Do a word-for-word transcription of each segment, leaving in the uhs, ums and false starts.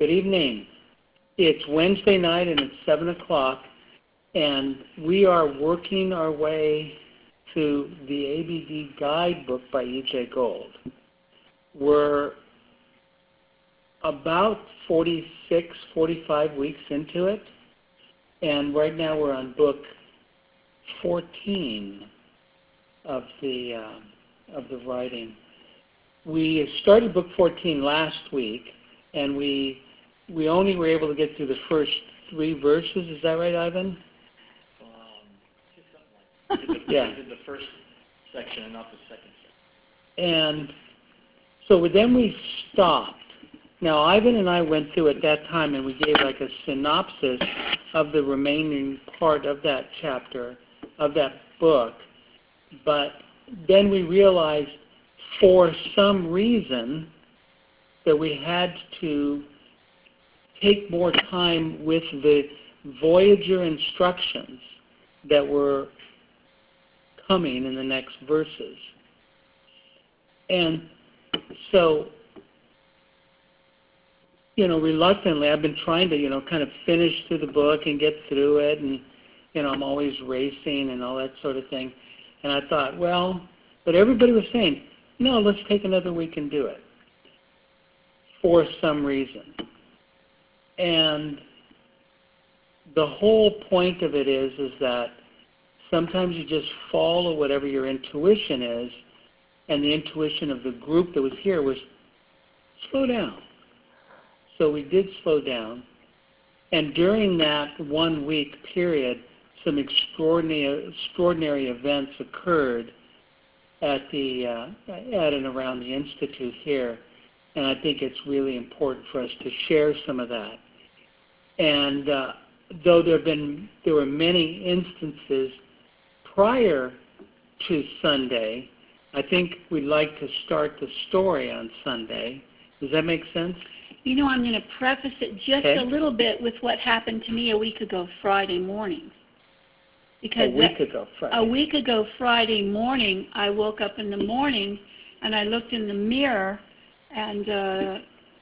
Good evening. It's Wednesday night and it's seven o'clock, and we are working our way to the A B D Guidebook by E J Gold. We're about forty-six, forty-five weeks into it, and right now we're on book fourteen of the uh, of the writing. We started book fourteen last week, and we we only were able to get through the first three verses. Is that right, Ivan? Um, something like that. Yeah. We did the first section and not the second section. And so then we stopped. Now, Ivan and I went through at that time, and we gave like a synopsis of the remaining part of that chapter, of that book. But then we realized, for some reason, that we had to take more time with the Voyager instructions that were coming in the next verses. And so, you know, reluctantly, I've been trying to, you know, kind of finish through the book and get through it, and, you know, I'm always racing and all that sort of thing. And I thought, well, but everybody was saying, no, let's take another week and do it, for some reason. And the whole point of it is, is that sometimes you just follow whatever your intuition is, and the intuition of the group that was here was slow down. So we did slow down. And during that one week period, some extraordinary, extraordinary events occurred at the uh, at and around the Institute here. And I think it's really important for us to share some of that. And uh, though there have been there were many instances prior to Sunday, I think we'd like to start the story on Sunday. Does that make sense? You know, I'm going to preface it just Okay. a little bit with what happened to me a week ago Friday morning. Because A week that, ago Friday. A week ago Friday morning, I woke up in the morning and I looked in the mirror, and uh,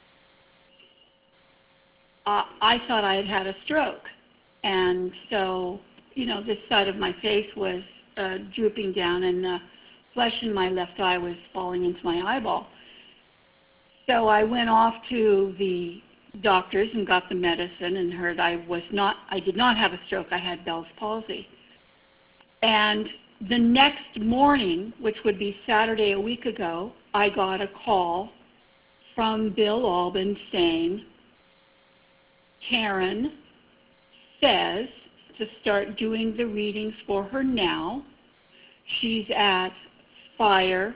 I, I thought I had had a stroke. And so, you know, this side of my face was uh, drooping down, and the flesh in my left eye was falling into my eyeball. So I went off to the doctors and got the medicine and heard I was not, I did not have a stroke, I had Bell's palsy. And the next morning, which would be Saturday a week ago, I got a call from Bill Albin saying, Karen says to start doing the readings for her now. She's at fire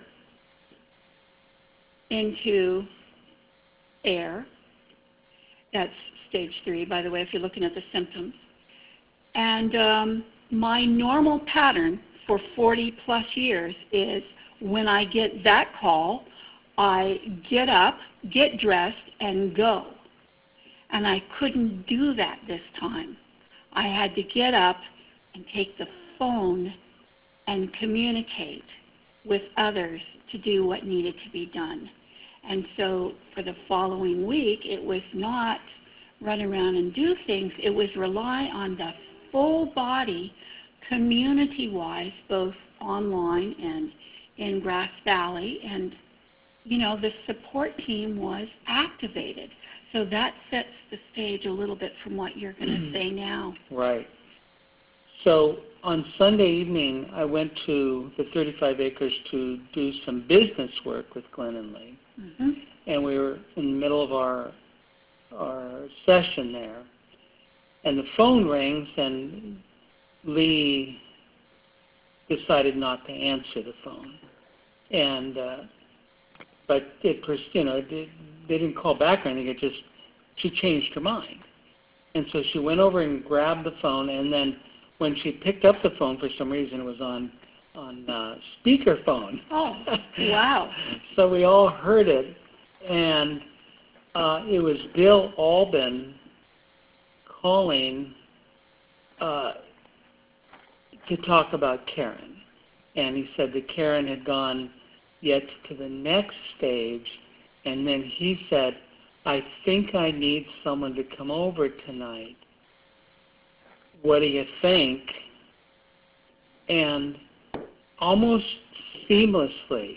into air. That's stage three, by the way, if you're looking at the symptoms. And um, my normal pattern for forty plus years is when I get that call, I get up, get dressed, and go. And I couldn't do that this time. I had to get up and take the phone and communicate with others to do what needed to be done. And so for the following week, it was not run around and do things. It was rely on the full body, community-wise, both online and in Grass Valley. And, you know, the support team was activated. So that sets the stage a little bit from what you're going to say now. Right. So on Sunday evening, I went to the thirty-five acres to do some business work with Glenn and Lee. Mm-hmm. And we were in the middle of our our session there. And the phone rings, and Lee decided not to answer the phone. And uh, but it, you know, it, they didn't call back or anything. It just, she changed her mind. And so she went over and grabbed the phone, and then when she picked up the phone, for some reason it was on on uh, speakerphone. Oh, wow. So we all heard it, and uh, it was Bill Albin calling uh, to talk about Karen. And he said that Karen had gone yet to the next stage, and then he said, I think I need someone to come over tonight. What do you think? And almost seamlessly,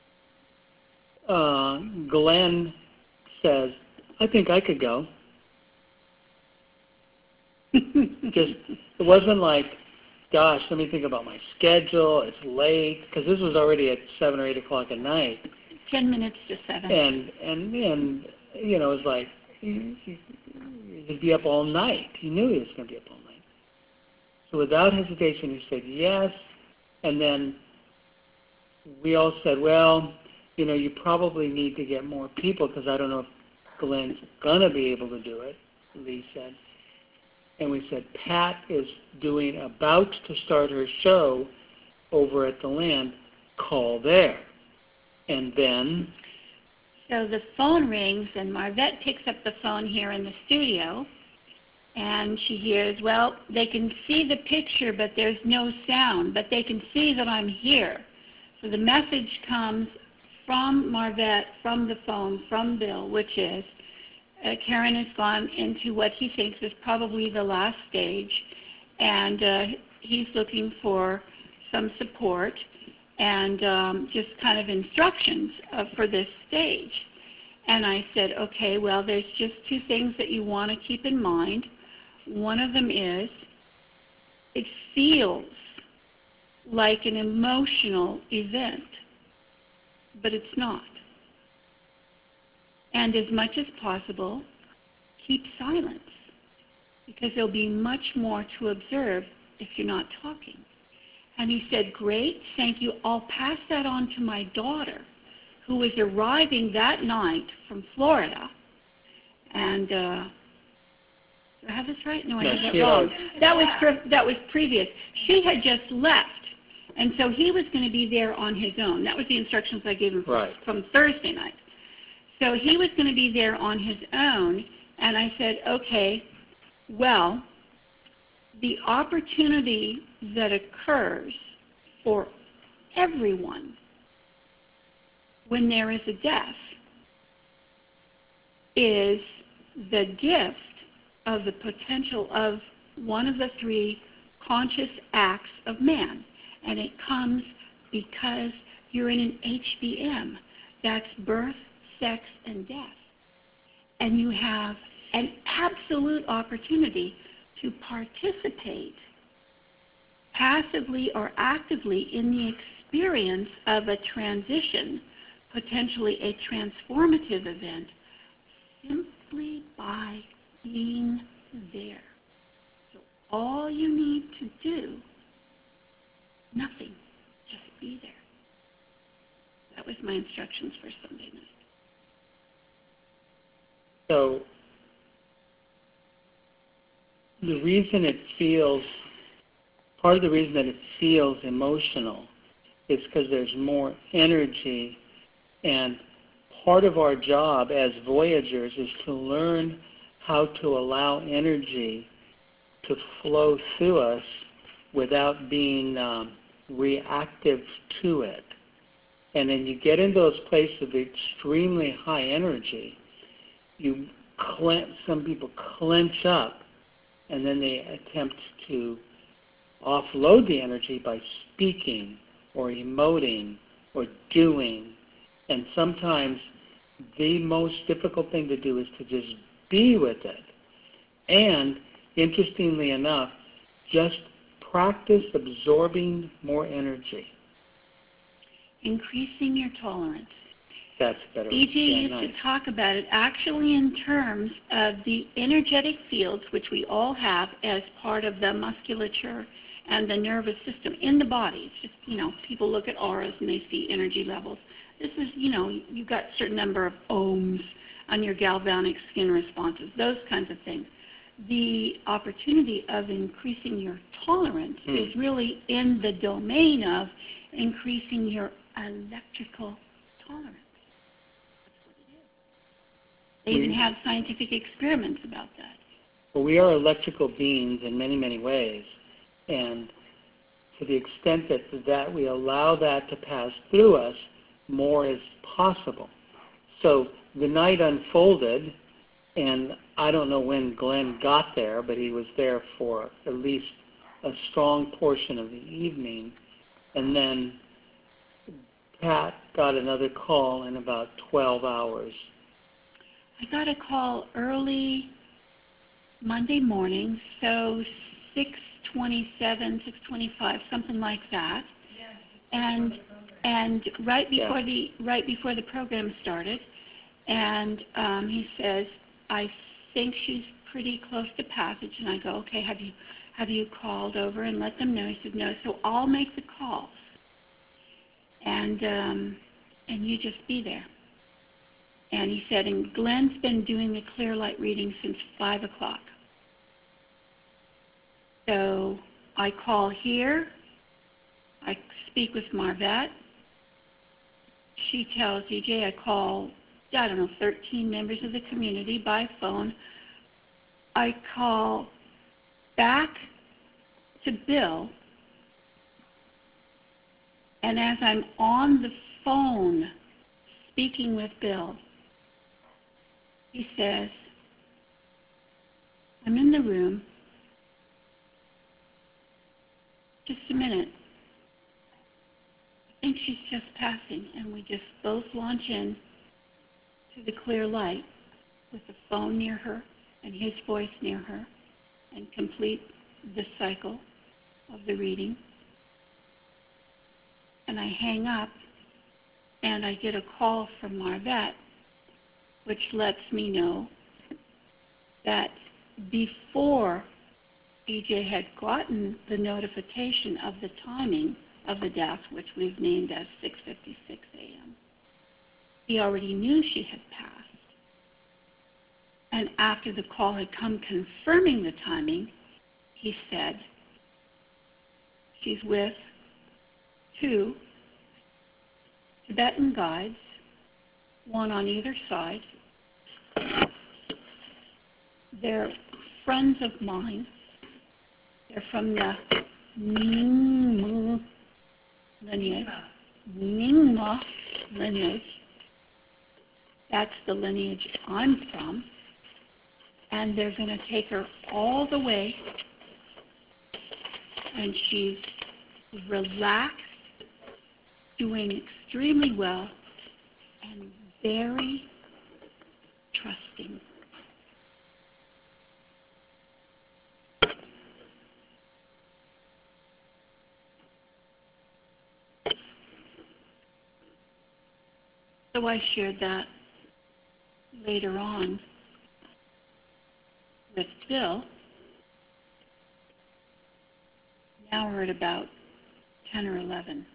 uh, Glenn says, I think I could go. Just, it wasn't like, gosh, let me think about my schedule, it's late, because this was already at seven or eight o'clock at night. Ten minutes to seven. And, and, and you know, it was like, he'd be up all night. He knew he was going to be up all night. So without hesitation, he said yes. And then we all said, well, you know, you probably need to get more people because I don't know if Glenn's going to be able to do it, Lee said. And we said, Pat is doing, about to start her show over at the Land. Call there. And then... So the phone rings, and Marvette picks up the phone here in the studio, and she hears, well, they can see the picture, but there's no sound, but they can see that I'm here. So the message comes from Marvette, from the phone, from Bill, which is, uh, Karen has gone into what he thinks is probably the last stage, and uh, he's looking for some support and um, just kind of instructions uh, for this stage. And I said, okay, well, there's just two things that you want to keep in mind. One of them is it feels like an emotional event, but it's not. And as much as possible, keep silence, because there'll be much more to observe if you're not talking. And he said, great, thank you. I'll pass that on to my daughter, who was arriving that night from Florida. And, uh, do I have this right? No, I No, have she that wrong. had- That was, pre- that was previous. She had just left. And so he was going to be there on his own. That was the instructions I gave him from, Right. from Thursday night. So he was going to be there on his own. And I said, okay, well, the opportunity that occurs for everyone when there is a death is the gift of the potential of one of the three conscious acts of man. And it comes because you're in an H B M. That's birth, sex, and death. And you have an absolute opportunity to participate passively or actively in the experience of a transition, potentially a transformative event, simply by being there. So all you need to do, nothing, just be there. That was my instructions for Sunday night. So the reason it feels, part of the reason that it feels emotional is because there's more energy, and part of our job as Voyagers is to learn how to allow energy to flow through us without being um, reactive to it. And then you get in those places of extremely high energy, you clench, some people clench up, and then they attempt to offload the energy by speaking or emoting or doing. And sometimes the most difficult thing to do is to just be with it. And interestingly enough, just practice absorbing more energy. Increasing your tolerance. That's better. E J Yeah, used nice. to talk about it actually in terms of the energetic fields, which we all have as part of the musculature and the nervous system in the body. It's just, you know, people look at auras and they see energy levels. This is, you know, you've got a certain number of ohms on your galvanic skin responses, those kinds of things. The opportunity of increasing your tolerance Hmm. is really in the domain of increasing your electrical tolerance. They even We- have scientific experiments about that. Well, we are electrical beings in many, many ways. And to the extent that, that we allow that to pass through us, more is possible. so the night unfolded, and I don't know when Glenn got there, but he was there for at least a strong portion of the evening. And then Pat got another call in about twelve hours. I got a call early Monday morning, so six twenty-seven, six twenty-five, something like that. And and right before Yeah. the right before the program started, and um, he says, I think she's pretty close to passage. And I go, okay, have you have you called over and let them know? He said, no. So I'll make the calls, and um, and you just be there. And he said, and Glenn's been doing the clear light reading since five o'clock. So I call here. I speak with Marvette. She tells E J I call, I don't know, thirteen members of the community by phone. I call back to Bill, and as I'm on the phone speaking with Bill, he says, I'm in the room. Just a minute. I think she's just passing, and we just both launch in to the clear light with the phone near her and his voice near her, and complete the cycle of the reading. And I hang up, and I get a call from Marvette, which lets me know that before E J had gotten the notification of the timing of the death, which we've named as six fifty-six a.m., he already knew she had passed. And after the call had come confirming the timing, he said, she's with two Tibetan guides, one on either side. They're friends of mine. They're from the Nyingma lineage. Nyingma lineage. That's the lineage I'm from. And they're going to take her all the way. And she's relaxed, doing extremely well, and very trusting. So I shared that later on with Bill. Now we're at about ten or eleven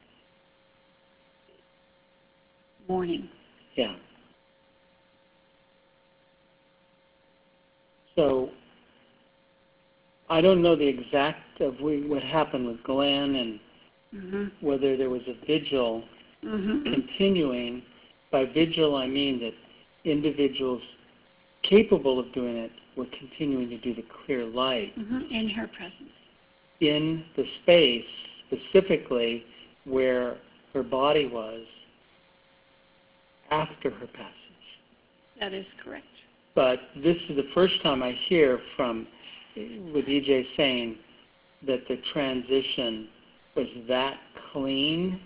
morning. Yeah. So I don't know the exact of we, what happened with Glenn and Mm-hmm. whether there was a vigil Mm-hmm. continuing. By vigil, I mean that individuals capable of doing it were continuing to do the clear light Mm-hmm. In her presence. in the space, specifically where her body was after her passage. That is correct. But this is the first time I hear from, with E J saying that the transition was that clean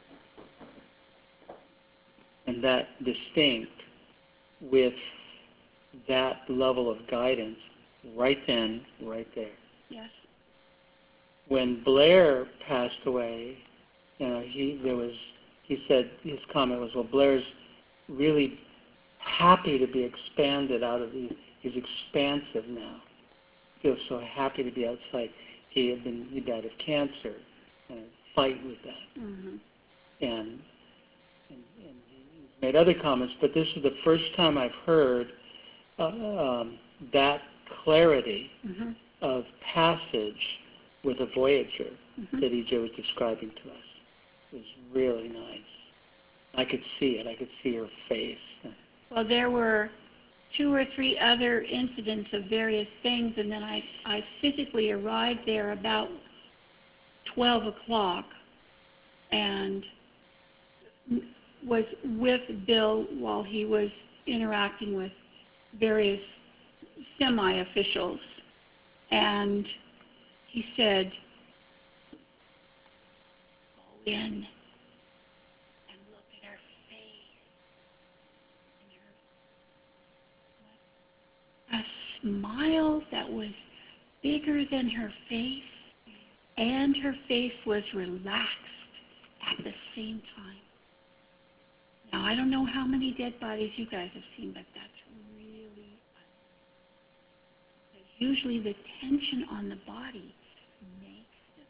and that distinct with that level of guidance right then, right there. Yes. When Blair passed away, you know, he there was he said his comment was, well, Blair's really happy to be expanded out of the he's expansive now. Feels so happy to be outside. He had been he died of cancer and a fight with that. Mm-hmm. And and, and he's made other comments, but this is the first time I've heard uh, um, that clarity Mm-hmm. of passage with a Voyager Mm-hmm. that E J was describing to us. It was really nice. I could see it. I could see her face. Well, there were two or three other incidents of various things, and then I, I physically arrived there about twelve o'clock, and was with Bill while he was interacting with various semi-officials, and he said, go in and look at her face. And her, a smile that was bigger than her face, and her face was relaxed at the same time. Now, I don't know how many dead bodies you guys have seen, but that's really, usually the tension on the body makes the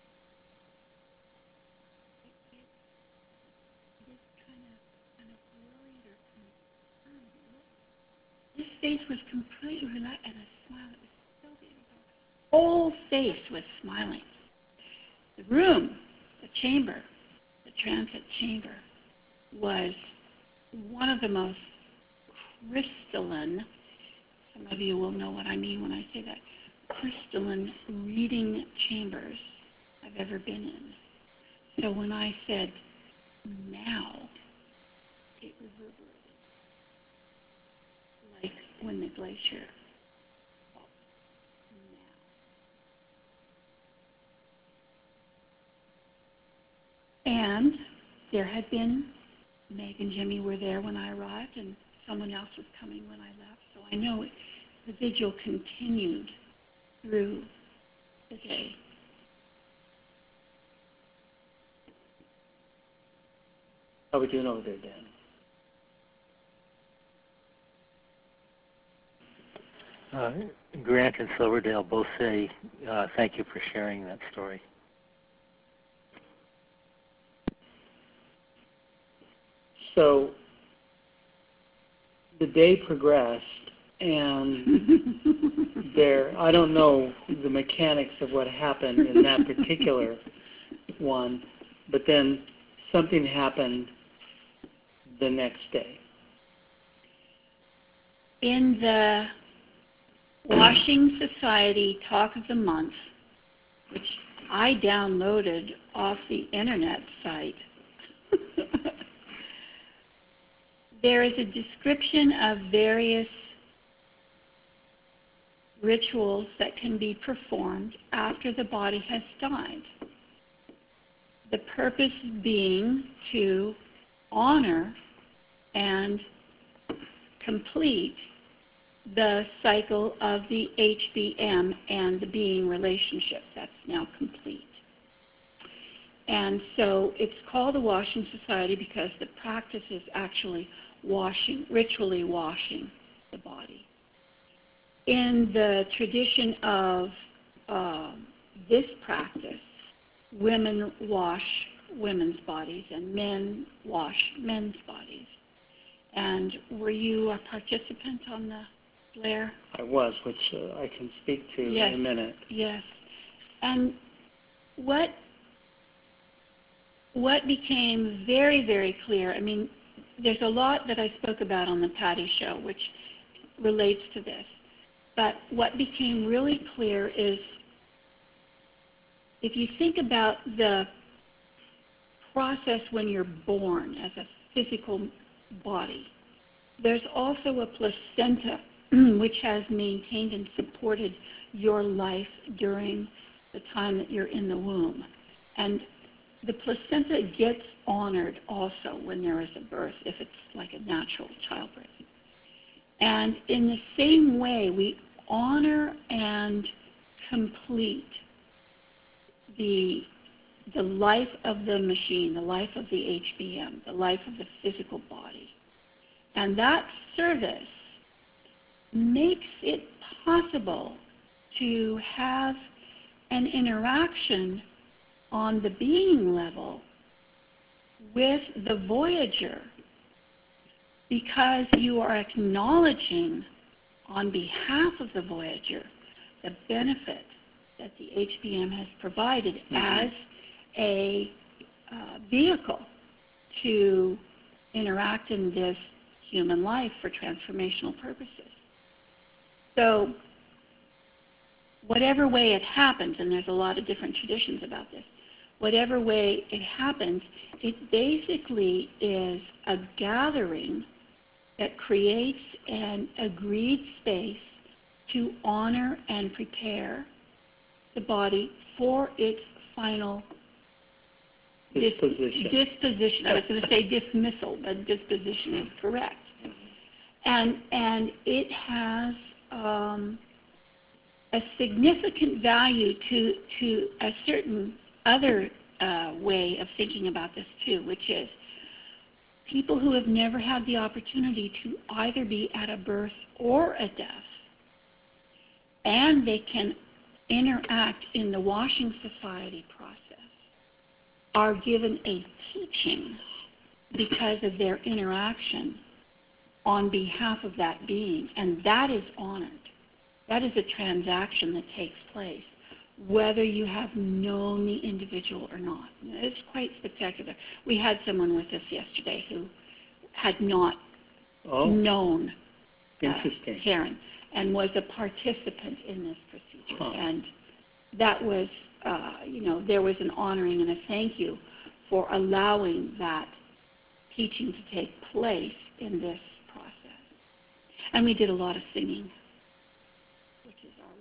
it, it is kind of, kind of worried or concerned. This face was completely relaxed, and a smile that was so beautiful. The whole face was smiling. The room, the chamber, the transit chamber, was one of the most crystalline, some of you will know what I mean when I say that, crystalline reading chambers I've ever been in. So when I said now, it reverberated like when the glacier falls. Now. And there had been, Meg and Jimmy were there when I arrived, and someone else was coming when I left. So I know it, the vigil continued through the day. How are we doing over there, Dan? Uh, Grant and Silverdale both say uh, thank you for sharing that story. So the day progressed, and there, I don't know the mechanics of what happened in that particular one, but then something happened the next day. In the Washing Society Talk of the Month, which I downloaded off the internet site, there is a description of various rituals that can be performed after the body has died. The purpose being to honor and complete the cycle of the H B M and the being relationship. That's now complete. And so it's called a washing society because the practice is actually washing, ritually washing the body. In the tradition of uh, this practice, women wash women's bodies and men wash men's bodies. And were you a participant on the Blair? I was, which uh, I can speak to yes. in a minute. Yes. And what what became very, very clear, I mean, there's a lot that I spoke about on the Patty Show, which relates to this. But what became really clear is if you think about the process when you're born as a physical body, there's also a placenta which has maintained and supported your life during the time that you're in the womb. And the placenta gets honored also when there is a birth, if it's like a natural childbirth. And in the same way, we honor and complete the, the life of the machine, the life of the H B M, the life of the physical body. And that service makes it possible to have an interaction on the being level with the Voyager, because you are acknowledging on behalf of the Voyager the benefit that the H B M has provided mm-hmm. as a uh, vehicle to interact in this human life for transformational purposes. So whatever way it happens, and there's a lot of different traditions about this, whatever way it happens, it basically is a gathering that creates an agreed space to honor and prepare the body for its final dis- Disposition. disposition. I was going to say dismissal, but disposition is correct. And and it has um, a significant value to to a certain other uh, way of thinking about this too, which is people who have never had the opportunity to either be at a birth or a death, and they can interact in the washing society process, are given a teaching because of their interaction on behalf of that being, and that is honored. That is a transaction that takes place, whether you have known the individual or not. It's quite spectacular. We had someone with us yesterday who had not Oh, known uh, interesting. Karen and was a participant in this procedure. Huh. And that was, uh, you know, there was an honoring and a thank you for allowing that teaching to take place in this process. And we did a lot of singing, which is our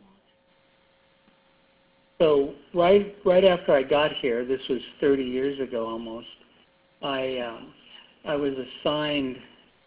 want. So right right after I got here, this was thirty years ago almost, I um, I was assigned,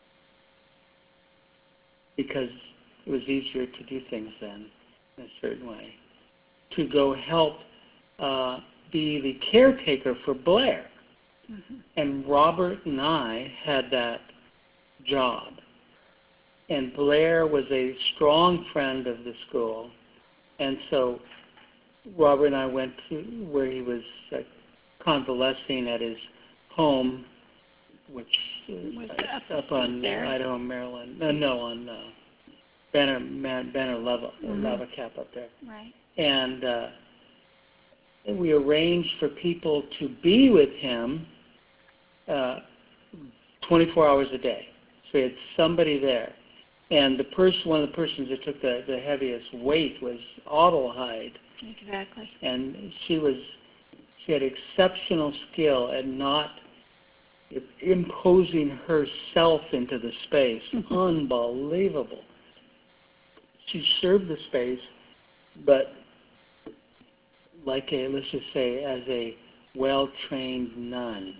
because it was easier to do things then in a certain way, to go help uh, be the caretaker for Blair. Mm-hmm. And Robert and I had that job. And Blair was a strong friend of the school. And so Robert and I went to where he was uh, convalescing at his home, which is Was uh, up up on there? Idaho, Maryland. No, no, on uh, Banner, Man, Banner Lava, Mhm. Lava Cap up there. Right. And uh, we arranged for people to be with him uh, twenty-four hours a day. So we had somebody there. And the person, one of the persons that took the, the heaviest weight was Adelheid. Exactly. And she was, she had exceptional skill at not imposing herself into the space. Unbelievable. She served the space, but like a, let's just say, as a well-trained nun.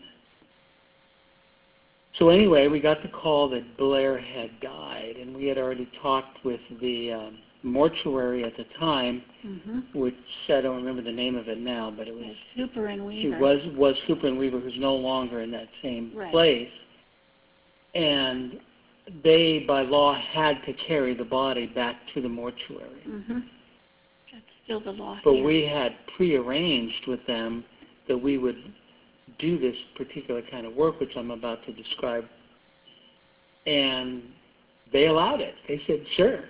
So anyway, we got the call that Blair had died, and we had already talked with the um, mortuary at the time, Mm-hmm. which I don't remember the name of it now, but it was, Super and she Weaver. was was Hooper and Weaver, who's no longer in that same Right. place. And they, by law, had to carry the body back to the mortuary. Mm-hmm. That's still the law But here. we had prearranged with them that we would do this particular kind of work, which I'm about to describe. And they allowed it. They said, sure.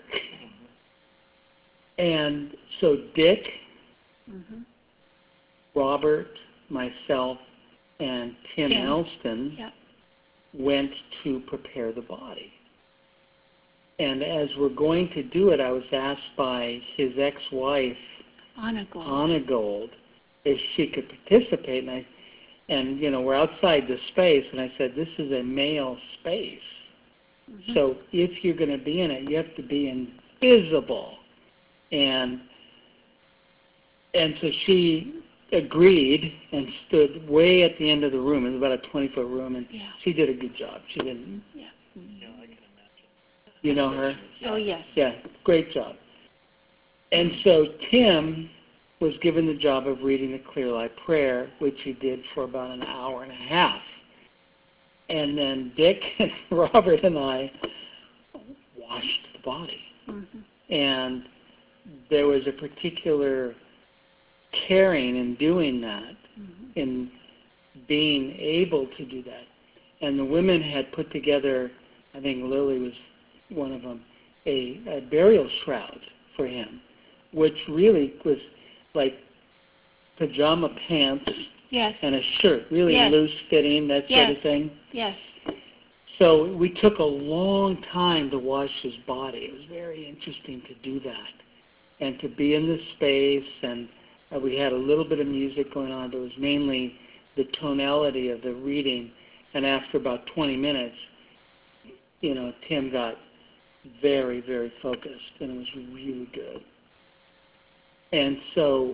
And so Dick, Mm-hmm. Robert, myself, and Tim, Tim. Elston Yep. went to prepare the body. And as we're going to do it, I was asked by his ex-wife, Anna Gold. Anna Gold, if she could participate. And, I, and, you know, we're outside the space, and I said, this is a male space. Mm-hmm. So if you're going to be in it, you have to be invisible. And and so she agreed and stood way at the end of the room. It was about a twenty-foot room, and Yeah. she did a good job. She didn't, Yeah. Yeah, I can imagine. you know her? Oh, yes. Yeah, great job. And so Tim was given the job of reading the Clear Light Prayer, which he did for about an hour and a half. And then Dick and Robert and I washed the body. Mm-hmm. And there was a particular caring in doing that, Mm-hmm. in being able to do that. And the women had put together, I think Lily was one of them, a, a burial shroud for him, which really was like pajama pants Yes. and a shirt, really Yes. loose fitting, that sort Yes. of thing. Yes. So we took a long time to wash his body. It was very interesting to do that and to be in the space and Uh, we had a little bit of music going on, but it was mainly the tonality of the reading. And after about twenty minutes, you know, Tim got very, very focused, and it was really good. And so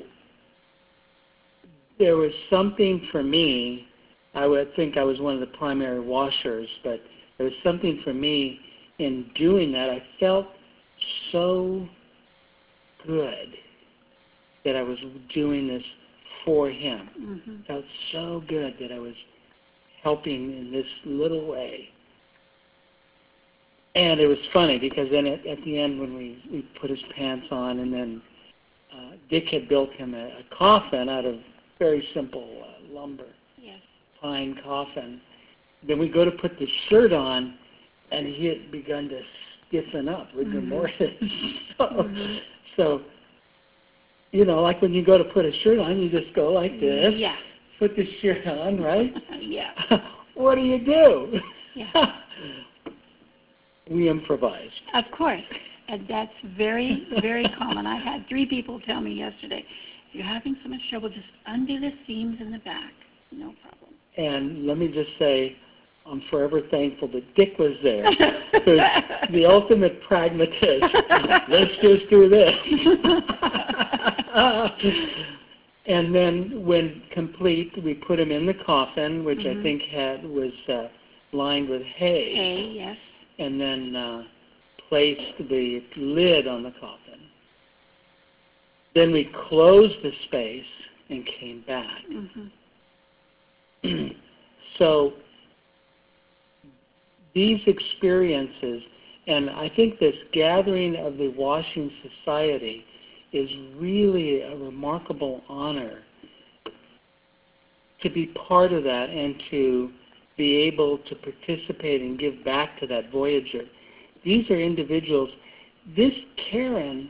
there was something for me, I would think I was one of the primary washers, but there was something for me in doing that. I felt so good that I was doing this for him. Mm-hmm. Felt so good that I was helping in this little way. And it was funny because then at, at the end when we, we put his pants on, and then uh, Dick had built him a, a coffin out of very simple uh, lumber, Yes. pine coffin. Then we go to put the shirt on, and he had begun to stiffen up, rigor Mhm. mortis. so, Mhm. so, you know, like when you go to put a shirt on, you just go like this, Yeah. put the shirt on, right? Yeah. What do you do? Yeah. We improvised. Of course. And that's very, very common. I had three people tell me yesterday, if you're having so much trouble, just undo the seams in the back. No problem. And let me just say, I'm forever thankful that Dick was there. Who's the ultimate pragmatist. Let's just do this. And then when complete, we put him in the coffin, which Mhm. I think had was uh, lined with hay. Hay, yes. And then uh, placed the lid on the coffin. Then we closed the space and came back. Mm-hmm. So these experiences, and I think this gathering of the Washing Society is really a remarkable honor to be part of that and to be able to participate and give back to that Voyager. These are individuals. This Karen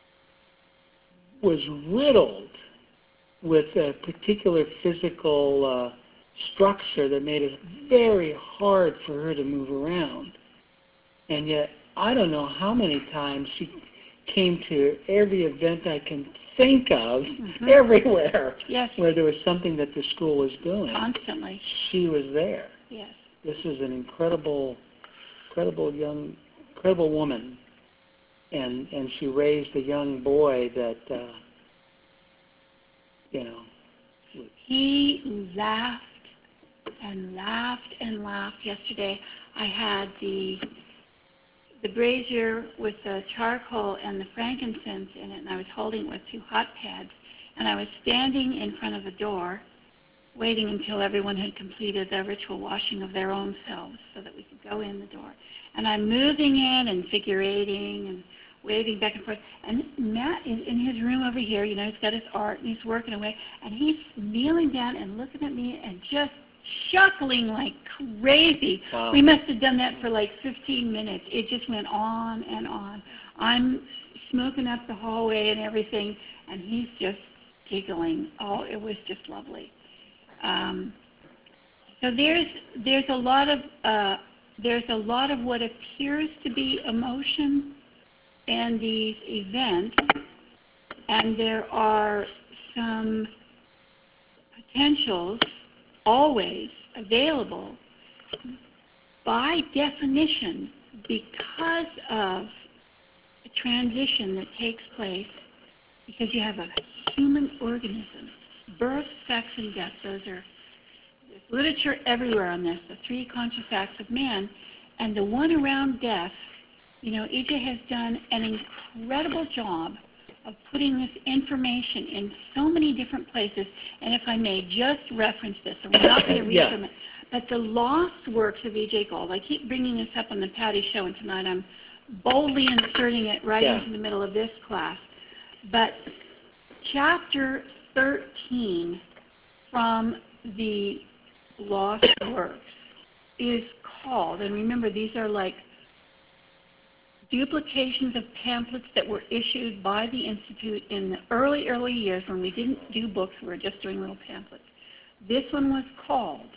was riddled with a particular physical uh, structure that made it very hard for her to move around. And yet, I don't know how many times she came to every event I can think of, Mhm. everywhere, Yes. where there was something that the school was doing. Constantly. She was there. Yes. This is an incredible, incredible young, incredible woman. And and she raised a young boy that, uh, you know. He laughed and laughed and laughed. Yesterday I had the the brazier with the charcoal and the frankincense in it, and I was holding it with two hot pads, and I was standing in front of the door waiting until everyone had completed their ritual washing of their own selves so that we could go in the door. And I'm moving in and figure eighting and waving back and forth. And Matt is in his room over here, you know, he's got his art and he's working away, and he's kneeling down and looking at me and just chuckling like crazy. Wow. We must have done that for like fifteen minutes. It just went on and on. I'm smoking up the hallway and everything, and he's just giggling. Oh, it was just lovely. Um, so there's there's a lot of uh, there's a lot of what appears to be emotion in these events, and there are some potentials always available by definition because of the transition that takes place, because you have a human organism. Birth, sex, and death, those are, there's literature everywhere on this, the three conscious acts of man, and the one around death, you know, E J has done an incredible job of putting this information in so many different places, and if I may just reference this, and we're not going to read Yeah. from it, but the lost works of E J Gold, I keep bringing this up on the Patty Show, and tonight I'm boldly inserting it right Yeah. into the middle of this class, but chapter thirteen from the Lost Works is called, and remember these are like duplications of pamphlets that were issued by the Institute in the early, early years when we didn't do books, we were just doing little pamphlets. This one was called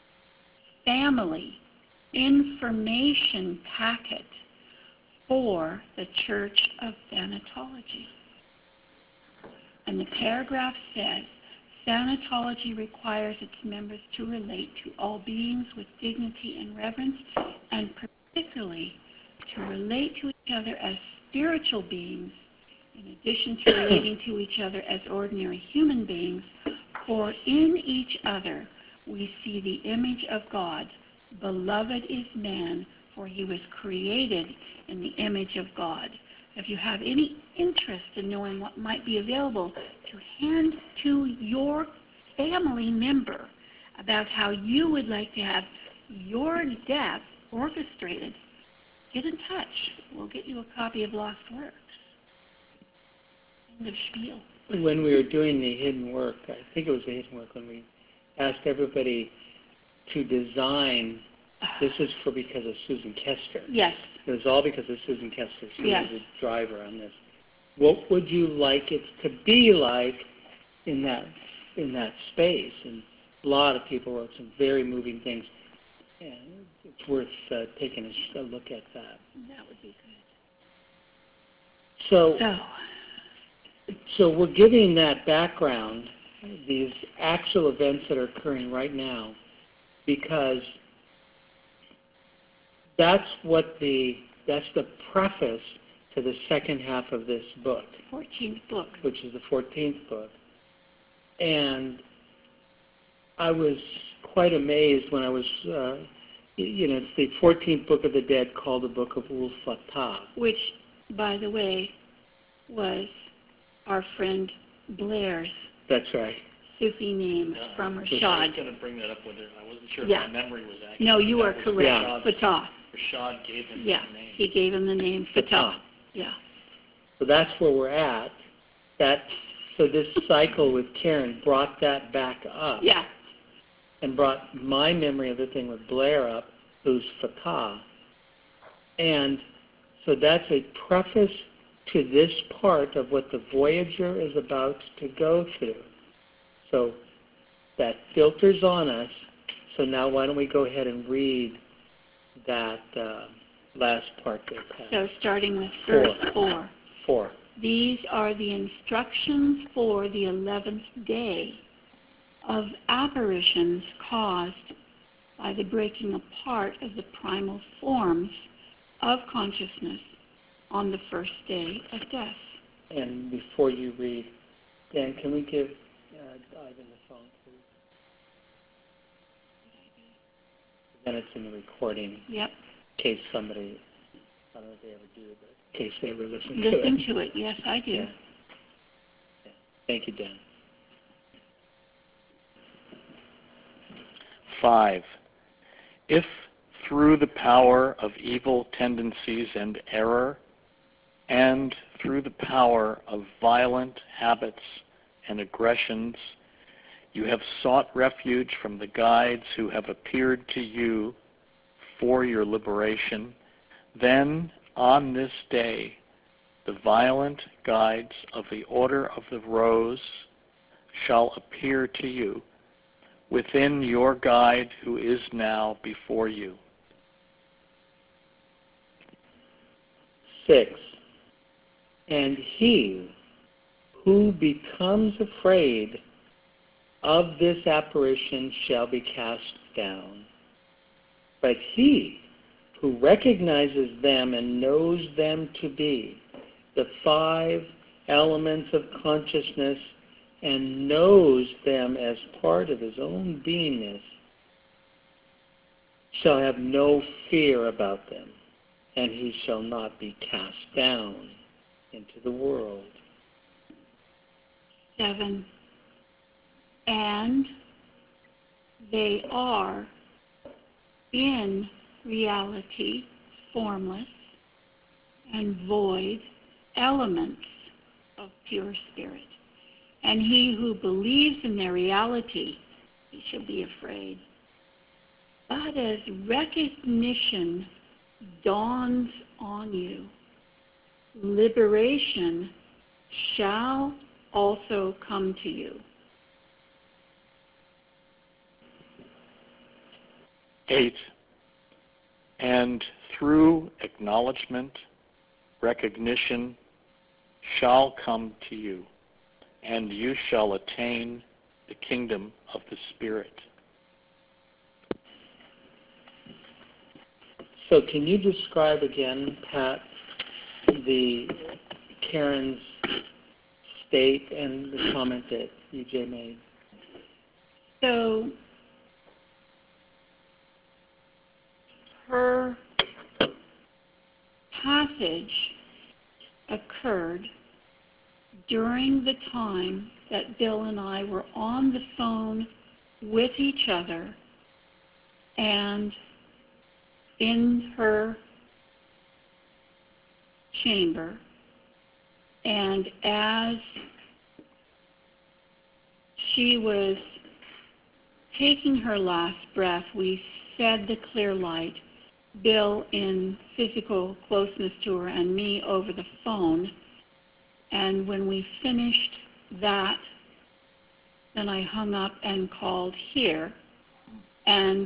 Family Information Packet for the Church of Thanatology. And the paragraph says, Thanatology requires its members to relate to all beings with dignity and reverence, and particularly to relate to each other as spiritual beings, in addition to relating to each other as ordinary human beings, for in each other we see the image of God. Beloved is man, for he was created in the image of God. If you have any interest in knowing what might be available to hand to your family member about how you would like to have your death orchestrated, get in touch. We'll get you a copy of Lost Works. End of spiel. When we were doing the hidden work, I think it was the hidden work when we asked everybody to design, this is for because of Susan Kester. Yes. It was all because of Susan Kester. She Yes. was the driver on this. What would you like it to be like in that in that space? And a lot of people wrote some very moving things, and it's worth uh, taking a, sh- a look at that. That would be good. So, So, so we're giving that background, these actual events that are occurring right now, because that's what the that's the preface to the second half of this book, fourteenth book. which is the fourteenth book. And I was quite amazed when I was, uh, you know, it's the fourteenth book of the Dead, called the Book of Ul Fatah. Which, by the way, was our friend Blair's That's right. Sufi name Yeah, from I was Rashad. going to bring that up with her. I wasn't sure Yeah. if my memory was accurate. No, you That are was correct. Rashad's- Fatah. Rashad gave him Yeah, the name. he gave him the name Fatah. Fatah. Yeah. So that's where we're at. That so this cycle with Karen brought that back up. Yeah. And brought my memory of the thing with Blair up, who's Fatah. And so that's a preface to this part of what the Voyager is about to go through. So that filters on us. So now why don't we go ahead and read that uh, last part there, Pat? So starting with Four. verse four. Four. These are the instructions for the eleventh day of apparitions caused by the breaking apart of the primal forms of consciousness on the first day of death. And before you read, Dan, can we give uh, Ivan the phone, please? Then it's in the recording, Yep. in case somebody, I don't know if they ever do, but in case they ever listen to it. Listen to it. Yes, I do. Yeah. Yeah. Thank you, Dan. Five, if through the power of evil tendencies and error, and through the power of violent habits and aggressions, you have sought refuge from the guides who have appeared to you for your liberation, then on this day the violent guides of the Order of the Rose shall appear to you within your guide who is now before you. Six, and he who becomes afraid of this apparition shall be cast down. But he who recognizes them and knows them to be the five elements of consciousness and knows them as part of his own beingness shall have no fear about them, and he shall not be cast down into the world. Seven. And they are in reality formless and void elements of pure spirit. And he who believes in their reality, he shall be afraid. But as recognition dawns on you, liberation shall also come to you. Eight, and through acknowledgement, recognition shall come to you. and you shall attain the kingdom of the Spirit. So can you describe again, Pat, the Karen's state and the comment that E J made? So her passage occurred during the time that Bill and I were on the phone with each other and in her chamber, and as she was taking her last breath, we said the clear light, Bill in physical closeness to her and me over the phone. And when we finished that, then I hung up and called here. And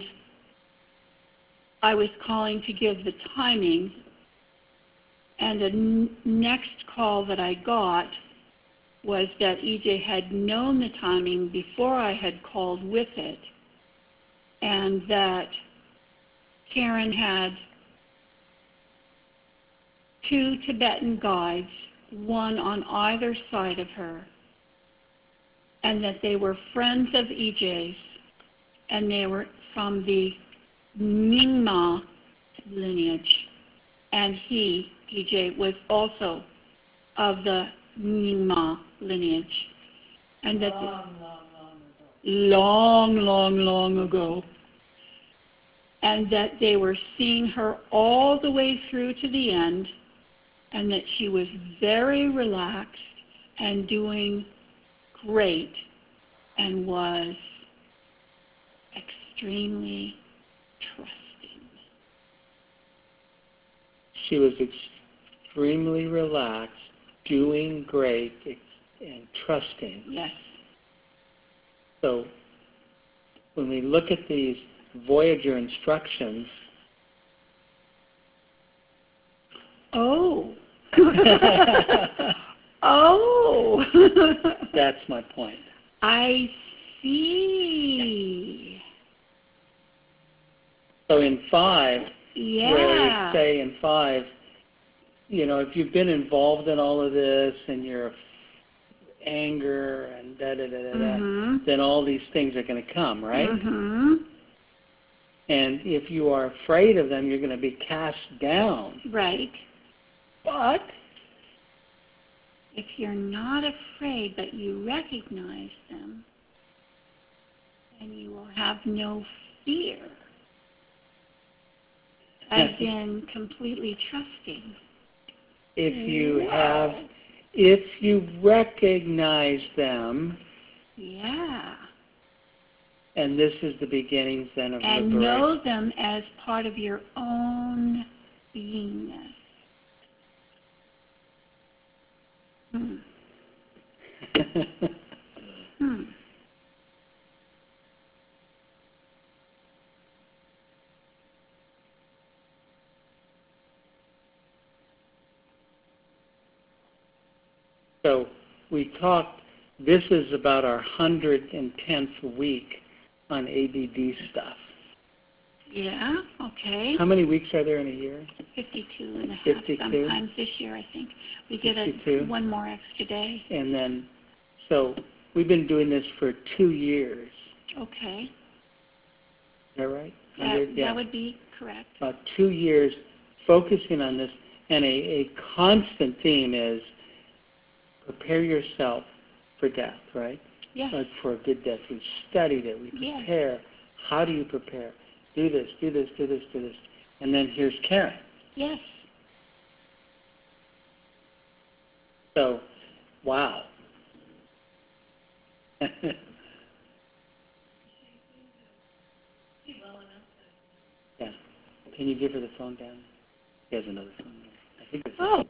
I was calling to give the timing. And the n- next call that I got was that E J had known the timing before I had called with it, and that Karen had two Tibetan guides, one on either side of her, and that they were friends of E J's, and they were from the Nyingma lineage, and he, E J, was also of the Nyingma lineage, and that long, long, long ago, long, long, long ago, and that they were seeing her all the way through to the end, and that she was very relaxed and doing great, and was extremely trusting. She was extremely relaxed, doing great, and trusting. Yes. So when we look at these Voyager instructions, oh, oh, that's my point. I see. So in five, Yeah. where we say in five, you know, if you've been involved in all of this and you're anger and da da da da, Mm-hmm. then all these things are going to come, right? Mm-hmm. And if you are afraid of them, you're going to be cast down. Right. But if you're not afraid, but you recognize them, then you will have no fear, as in completely trusting. if you Wow. have, if you recognize them, Yeah. and this is the beginnings then of And liberation. know them as part of your own beingness. Hmm. Hmm. So we talked, this is about our one hundred tenth week on A B D stuff. Yeah, okay. How many weeks are there in a year? fifty-two and a half fifty-two? sometimes this year, I think. We get a, fifty-two? one more extra day. And then, so we've been doing this for two years. Okay. Is that right? That, one hundred? Yeah. that would be correct. About two years focusing on this. And a, a constant theme is prepare yourself for death, right? Yes. Like for a good death. We've studied it. We Yes. prepare. How do you prepare? Do this, do this, do this, do this. And then here's Karen. Yes. So, wow. Yeah. Can you give her the phone down? He has another phone. I think it's Oh.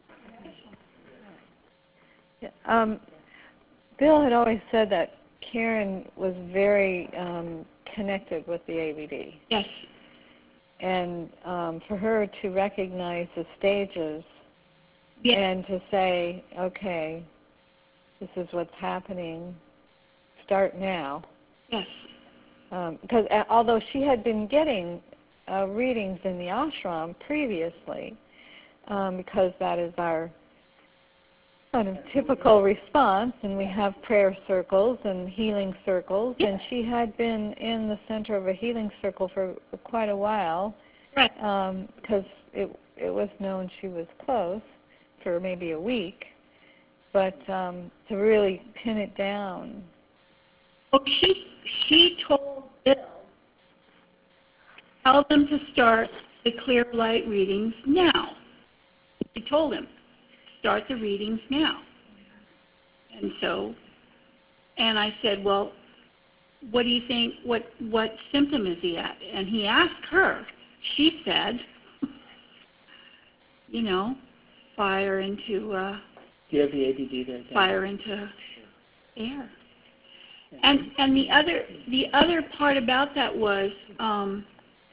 Yeah, um, Bill had always said that Karen was very um, connected with the A B D. Yes. And um, for her to recognize the stages Yes. and to say, okay, this is what's happening, start now. Yes. Um, because uh, although she had been getting uh, readings in the ashram previously, um, because that is our kind of typical response, and we have prayer circles and healing circles, Yes. and she had been in the center of a healing circle for quite a while, Right. because um, it, it was known she was close for maybe a week, but um, to really pin it down. Well, she, she told Bill, tell them to start the clear light readings now. She told him, start the readings now. And so, and I said, well, what do you think, what, what symptom is he at? And he asked her. She said, you know, fire into, uh, Do you have the A B D there? Dan? fire into air. And and the other the other part about that was um,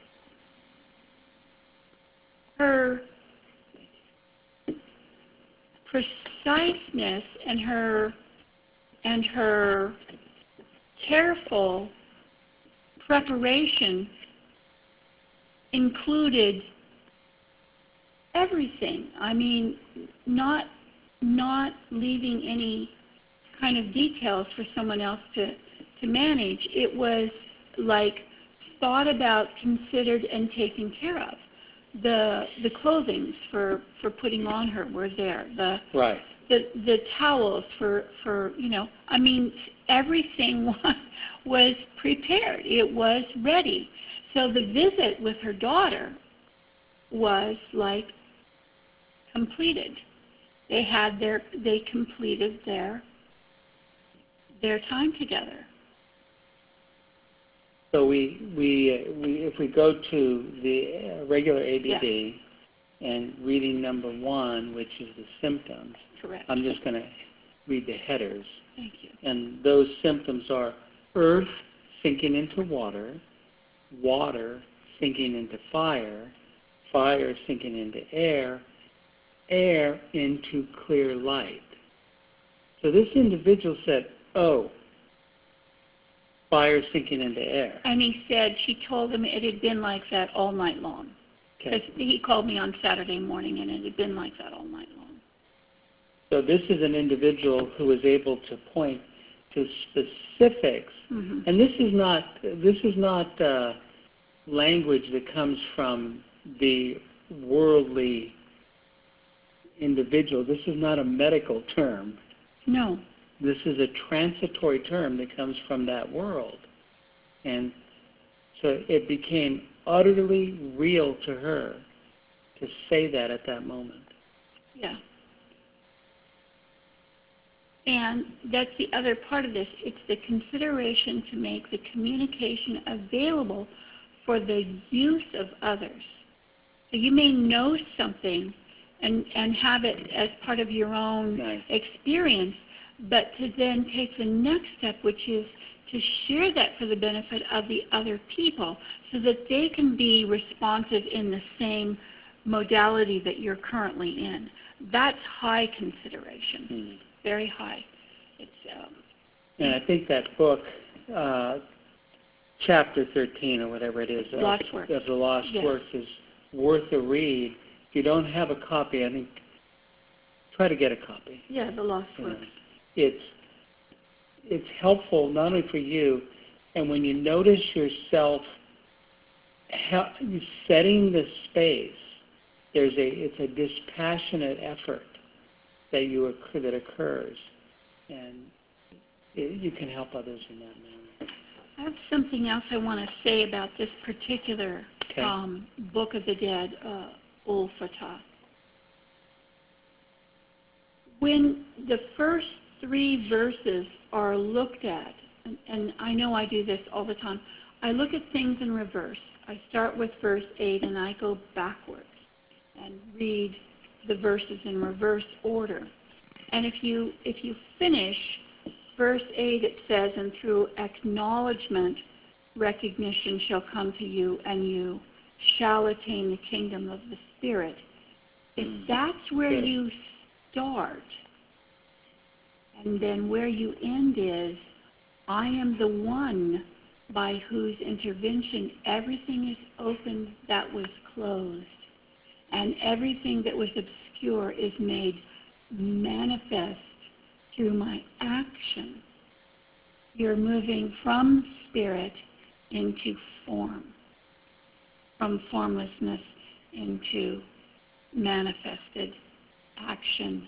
her preciseness and her and her careful preparation included everything. I mean, not not leaving any kind of details for someone else to, to manage. It was like thought about, considered, and taken care of. The the clothing for, for putting on her were there. The Right. the the towels for, for you know, I mean, everything was, was prepared. It was ready. So the visit with her daughter was like completed. They had their they completed their their time together. So we, we, uh, we, if we go to the uh, regular A B D and reading number one, which is the symptoms, Correct. I'm just going to read the headers. Thank you. And those symptoms are earth sinking into water, water sinking into fire, fire sinking into air, air into clear light. So this individual said, oh, fire sinking into air. And he said she told him it had been like that all night long. Because Okay. he called me on Saturday morning, and it had been like that all night long. So this is an individual who is able to point to specifics, Mm-hmm. and this is not this is not uh, language that comes from the worldly individual. This is not a medical term. No. This is a transitory term that comes from that world, and so it became utterly real to her to say that at that moment. Yeah. And that's the other part of this. It's the consideration to make the communication available for the use of others. So you may know something and, and have it as part of your own Nice. experience, but to then take the next step, which is to share that for the benefit of the other people so that they can be responsive in the same modality that you're currently in. That's high consideration. Hmm. Very high. It's um, And I think that book, uh, chapter thirteen or whatever it is, Lost of, Works. of the Lost Yes. Works is worth a read. If you don't have a copy, I think try to get a copy. yeah, the Lost You know, Works. it's it's helpful not only for you, and when you notice yourself how, setting the space, there's a it's a dispassionate effort that you occur, that occurs, and it, you can help others in that manner. I have something else I want to say about this particular Okay. um, Book of the Dead, uh, Ul Fatah. When the first three verses are looked at, and, and I know I do this all the time, I look at things in reverse. I start with verse eight and I go backwards and read the verses in reverse order. And if you if you finish verse eight, it says, and through acknowledgement, recognition shall come to you, and you shall attain the kingdom of the Spirit. If that's where Good. you start, And then where you end is, I am the one by whose intervention everything is opened that was closed, and everything that was obscure is made manifest through my action. You're moving from spirit into form, from formlessness into manifested action.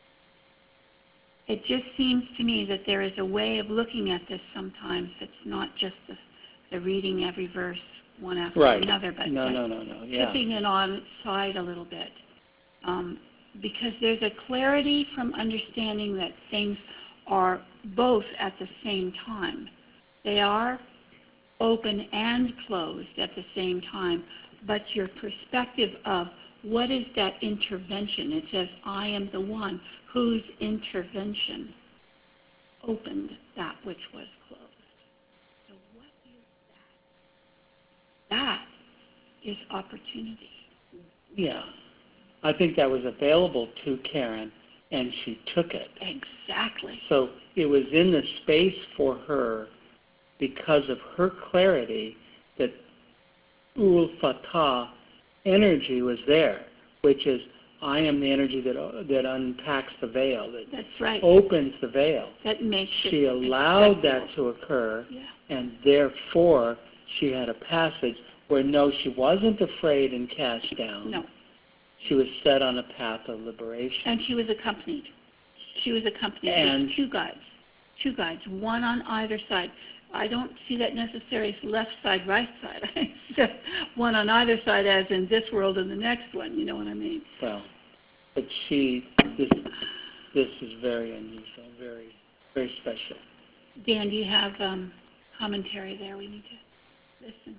It just seems to me that there is a way of looking at this sometimes. It's not just the, the reading every verse one after Right. another, but No, but no, no, no. Yeah. tipping it on its side a little bit. Um, because there's a clarity from understanding that things are both at the same time. They are open and closed at the same time, but your perspective of what is that intervention? It says, I am the one whose intervention opened that which was closed. So what is that? That is opportunity. Yeah. I think that was available to Karen, and she took it. Exactly. So it was in the space for her because of her clarity that Ul Fatah energy was there, which is I am the energy that that unpacks the veil, that That's right. opens the veil. That makes She it allowed acceptable. that to occur, Yeah. and therefore she had a passage where, no, she wasn't afraid and cast down. No. She was set on a path of liberation. And she was accompanied. She was accompanied And- with two guides. Two guides, one on either side. I don't see that necessarily as left side, right side. I see one on either side as in this world and the next one, you know what I mean? Well, but she, this, this is very unusual, very, very special. Dan, do you have um, commentary there? We need to listen.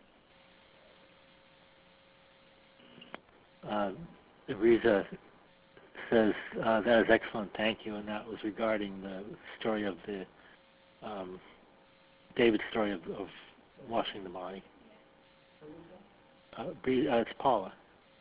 Uh, Riza says, uh, that is excellent, thank you, and that was regarding the story of the, um, David's story of, of washing the body. Uh, Bree- uh, it's Paula.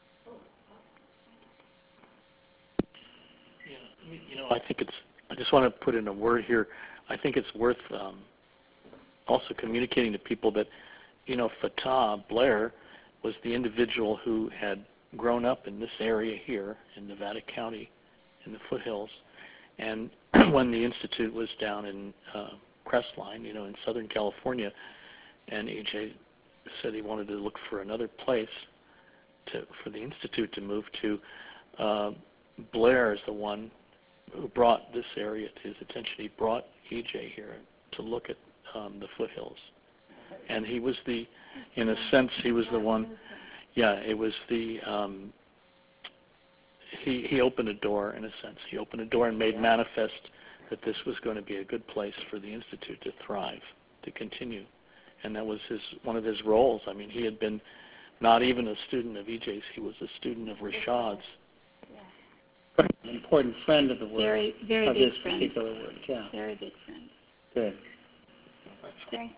Yeah, I mean, you know, I think it's, I just want to put in a word here. I think it's worth um, also communicating to people that, you know, Fatah Blair was the individual who had grown up in this area here in Nevada County in the foothills. And when the Institute was down in uh, Crestline, you know, in Southern California, and E J said he wanted to look for another place to, for the Institute to move to, uh, Blair is the one who brought this area to his attention. He brought E J here to look at um, the foothills. And he was the, in a sense, he was the one, yeah, it was the, um, he, he opened a door, in a sense. He opened a door and made manifest that this was going to be a good place for the Institute to thrive, to continue. And that was his one of his roles. I mean, he had been not even a student of E J's, he was a student of Rashad's. An important friend of the work, Very, very of big this friend. particular work, yeah. Very big friend. Good. Thank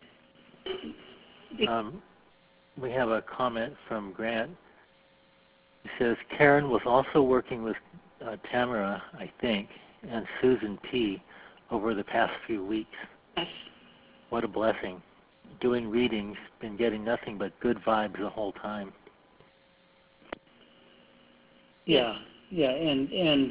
you. Um, we have a comment from Grant. He says, Karen was also working with uh, Tamara, I think, and Susan P. over the past few weeks. Yes. What a blessing. Doing readings, been getting nothing but good vibes the whole time. Yeah, yeah, and and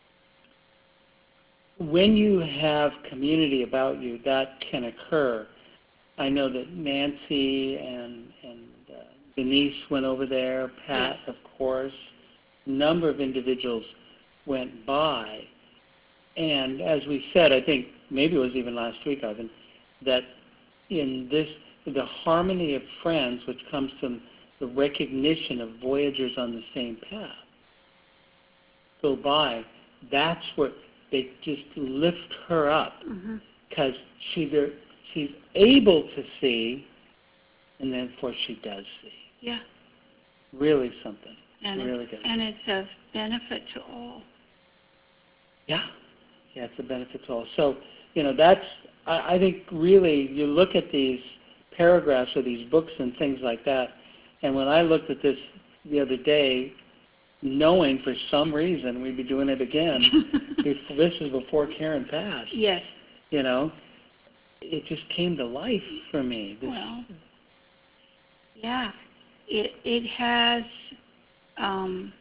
when you have community about you, that can occur. I know that Nancy and and uh, Denise went over there, Pat, Yes. of course, a number of individuals went by, and as we said, I think maybe it was even last week, Ivan, that in this, the harmony of friends, which comes from the recognition of voyagers on the same path, go by, that's what they just lift her up, because mm-hmm. she, she's able to see, and therefore she does see. Yeah. Really something. And really it's, good. And it's of benefit to all. Yeah. Yeah, it's a benefit to all. So, you know, that's, I, I think really you look at these paragraphs or these books and things like that, and when I looked at this the other day, knowing for some reason we'd be doing it again. Before, this is before Karen passed. Yes. You know, it just came to life for me. This, Well, yeah, it it has. Um,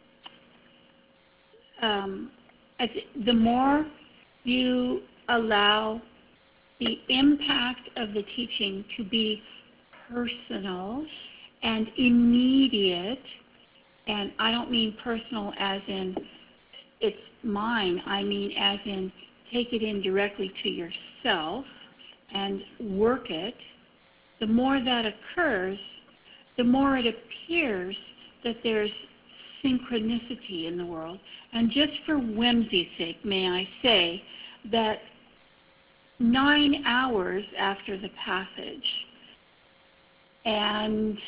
um, I th- the more you allow the impact of the teaching to be personal and immediate, and I don't mean personal as in it's mine, I mean as in take it in directly to yourself and work it, the more that occurs, the more it appears that there's synchronicity in the world. And just for whimsy's sake, may I say that nine hours after the passage, and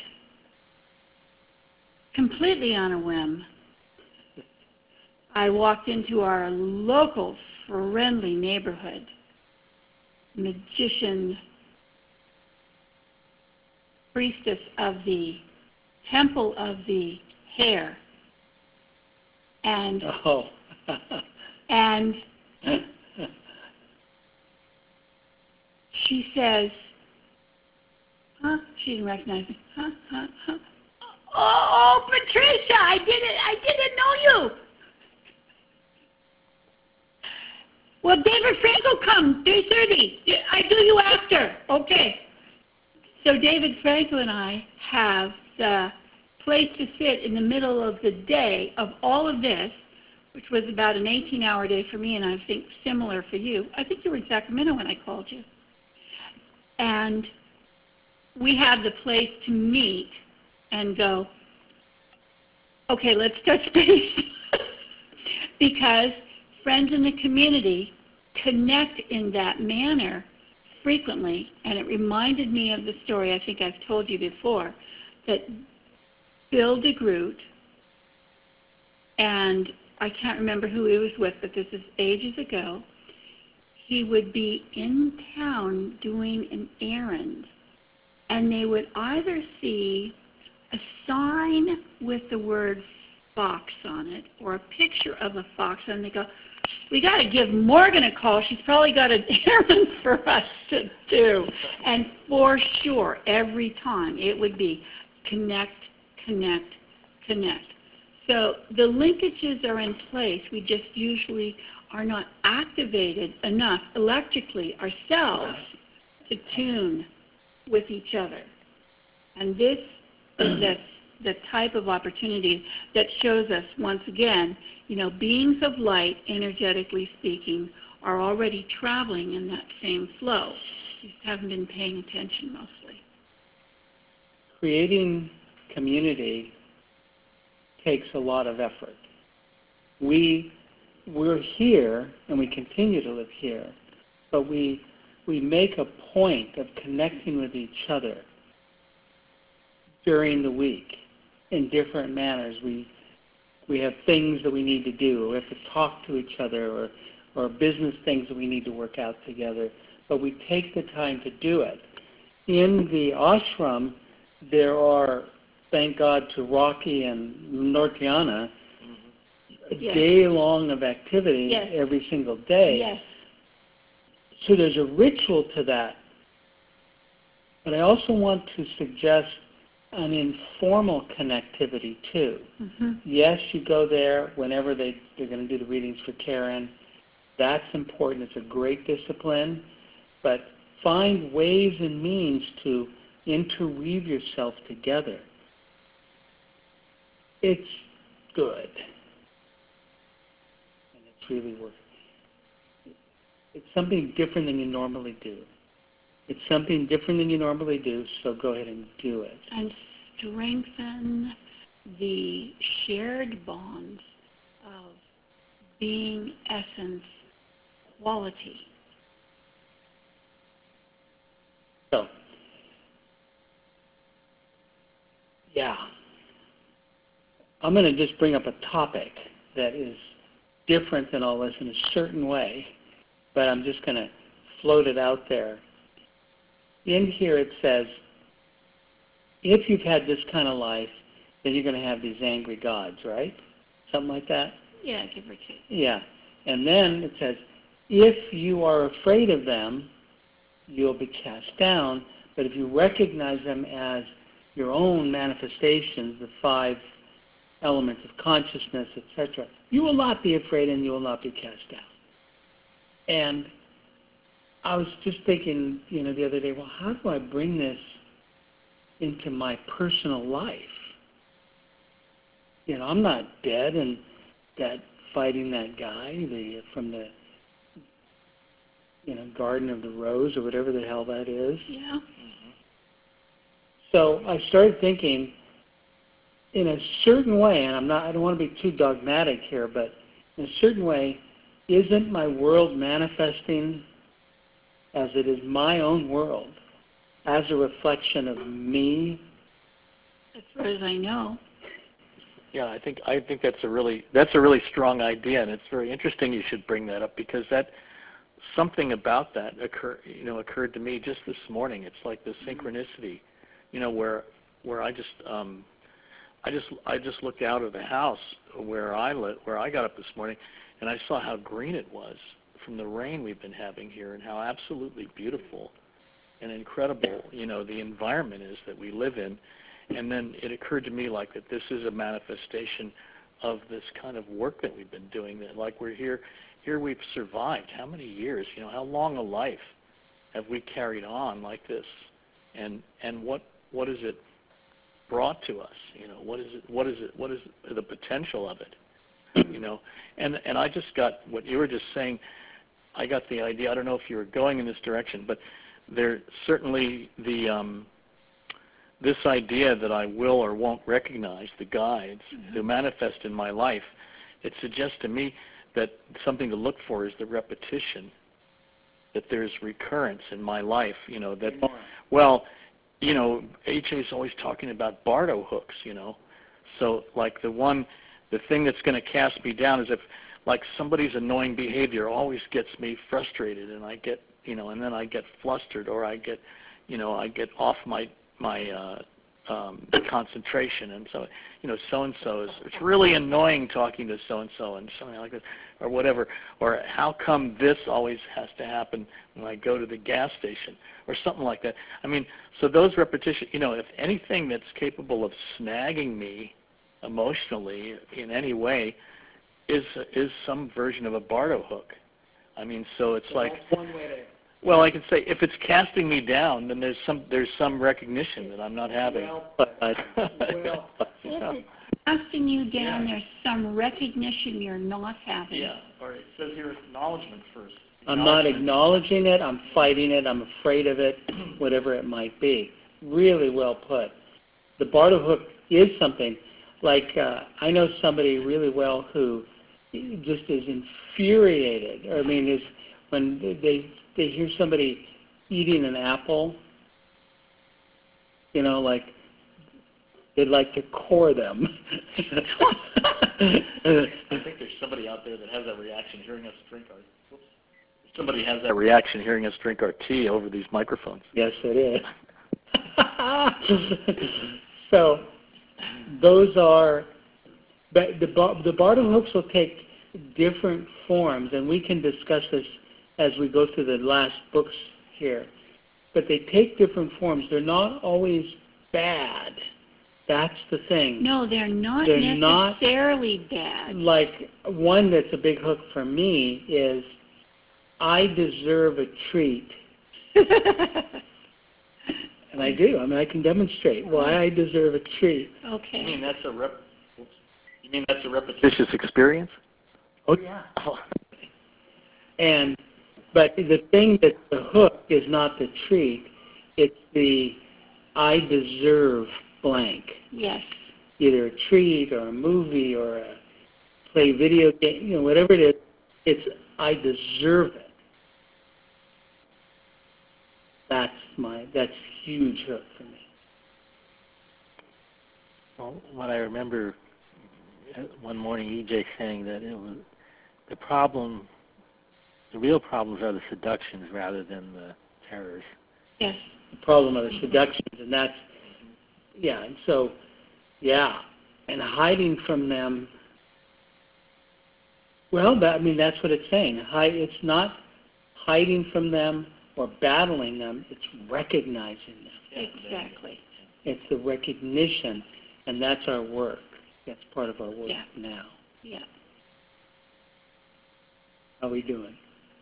completely on a whim, I walked into our local friendly neighborhood magician priestess of the Temple of the Hair. And oh. and she says, huh? She didn't recognize me. Huh? Huh? Huh? Oh, Patricia, I didn't, I didn't know you. Well, David Frankel come, three thirty. I do you after. Okay. So David Frankel and I have the place to sit in the middle of the day of all of this, which was about an eighteen-hour day for me, and I think similar for you. I think you were in Sacramento when I called you. And we had the place to meet and go, okay, let's touch base. Because friends in the community connect in that manner frequently, and it reminded me of the story I think I've told you before, that Bill DeGroot, and I can't remember who he was with, but this is ages ago, he would be in town doing an errand, and they would either see a sign with the word fox on it or a picture of a fox, and they go, we got to give Morgan a call. She's probably got an errand for us to do. And for sure, every time it would be connect, connect, connect. So the linkages are in place. We just usually are not activated enough electrically ourselves to tune with each other. And this is the, the type of opportunity that shows us, once again, you know, beings of light, energetically speaking, are already traveling in that same flow. You just haven't been paying attention mostly. Creating community takes a lot of effort. We, we're here, and we continue to live here, but we, we make a point of connecting with each other during the week in different manners. We, we have things that we need to do, or we have to talk to each other, or, or business things that we need to work out together, but we take the time to do it. In the ashram, there are, thank God to Rocky and Nortiana, a Yes. day long of activity Yes. every single day. Yes. So there's a ritual to that. But I also want to suggest an informal connectivity too. Mm-hmm. Yes, you go there whenever they, they're going to do the readings for Karen. That's important. It's a great discipline. But find ways and means to interweave yourself together. It's good. And it's really worth it. It's something different than you normally do. It's something different than you normally do, so go ahead and do it. And strengthen the shared bonds of being essence quality. So, yeah. I'm going to just bring up a topic that is different than all this in a certain way, but I'm just going to float it out there. In here it says, if you've had this kind of life, then you're going to have these angry gods, right? something like that. Yeah, give or take. Yeah. And then it says, if you are afraid of them, you'll be cast down. But if you recognize them as your own manifestations, the five elements of consciousness, et cetera, you will not be afraid and you will not be cast down. And I was just thinking, you know, the other day, well, how do I bring this into my personal life? You know, I'm not dead and that fighting that guy the from the, you know, Garden of the Rose or whatever the hell that is. Yeah. Mm-hmm. So I started thinking, in a certain way, and I'm not, I don't want to be too dogmatic here, but in a certain way, isn't my world manifesting as it is my own world, as a reflection of me? As far as I know. Yeah, I think I think that's a really that's a really strong idea, and it's very interesting you should bring that up, because that something about that occur you know occurred to me just this morning. It's like the synchronicity, you know, where where I just um, I just I just looked out of the house where I lit where I got up this morning, and I saw how green it was from the rain we've been having here, and how absolutely beautiful and incredible, you know, the environment is that we live in. And then it occurred to me like that this is a manifestation of this kind of work that we've been doing, that like we're here, here we've survived. How many years, you know, how long a life have we carried on like this? And and what what is it brought to us? You know, what is it, what is it, what is the potential of it? You know, and and I just got what you were just saying, I got the idea, I don't know if you were going in this direction, but there certainly the, um, this idea that I will or won't recognize the guides mm-hmm. who manifest in my life, it suggests to me that something to look for is the repetition, that there's recurrence in my life, you know, that, well, you know, H A is always talking about Bardo hooks, you know, so like the one, the thing that's going to cast me down is if, like, somebody's annoying behavior always gets me frustrated, and I get, you know, and then I get flustered, or I get, you know, I get off my, my uh, um, concentration, and so, you know, so-and-so is, it's really annoying talking to so-and-so and something like that, or whatever, or how come this always has to happen when I go to the gas station, or something like that. I mean, so those repetitions, you know, if anything that's capable of snagging me emotionally in any way is is some version of a Bardo hook. I mean, so it's So like, that's one way to, well, I can say if it's casting me down, then there's some there's some recognition that I'm not having. well, But, well, If it's casting you down, there's some recognition you're not having. Yeah, or it says here acknowledgement first. I'm not Acknowledgement. acknowledging it, I'm fighting it, I'm afraid of it, whatever it might be. Really well put. The Bardo hook is something, like uh, I know somebody really well who just is infuriated. I mean, is when they they hear somebody eating an apple, you know, like they'd like to core them. I think there's somebody out there that has that reaction hearing us drink our. Whoops. somebody has that reaction hearing us drink our tea over these microphones. Yes, it is. So those are, but the the Bardo hooks will take different forms, and we can discuss this as we go through the last books here. But they take different forms. They're not always bad. That's the thing. No, they're not They're necessarily not, bad. Like, one that's a big hook for me is, I deserve a treat. And I do. I mean, I can demonstrate why I deserve a treat. Okay. You mean that's a rep? Whoops. You mean that's a repetition? Vicious experience? Oh, yeah. And, but the thing that's the hook is not the treat. It's the, I deserve blank. Yes. Either a treat or a movie or a play video game, you know, whatever it is, it's, I deserve it. That's my, that's huge hook for me. Well, what I remember uh, one morning E J saying that it was the problem, the real problems are the seductions rather than the terrors. Yes. The problem of the seductions, and that's, yeah, and so, yeah, and hiding from them Well, that, I mean, that's what it's saying. Hi, it's not hiding from them or battling them. It's recognizing them. Exactly. It's the recognition, and that's our work. That's part of our work Yeah. now. Yeah. How are we doing?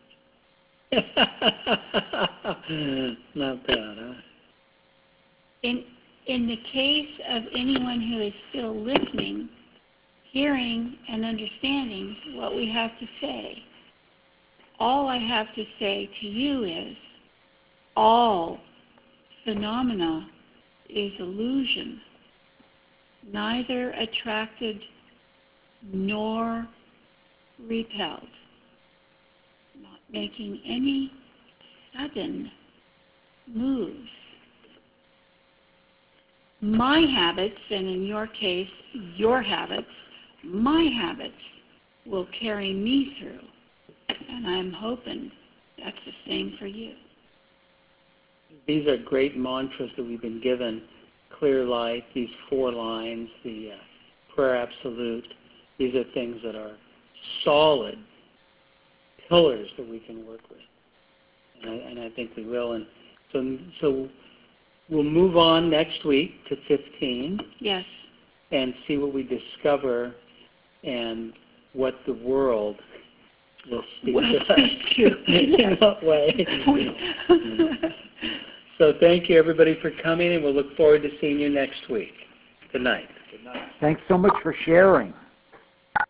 Not bad, huh? In in the case of anyone who is still listening, hearing and understanding what we have to say, all I have to say to you is, all phenomena is illusion, neither attracted nor repelled, not making any sudden moves. My habits, and in your case, your habits, my habits will carry me through. And I'm hoping that's the same for you. These are great mantras that we've been given. Clear light, these four lines, the uh, prayer absolute. These are things that are solid pillars that we can work with. And I, and I think we will. And so, so we'll move on next week to fifteen. Yes. And see what we discover and what the world will speak Will to us. speak to. In what way? So thank you, everybody, for coming, and we'll look forward to seeing you next week. Good night. Good night. Thanks so much for sharing.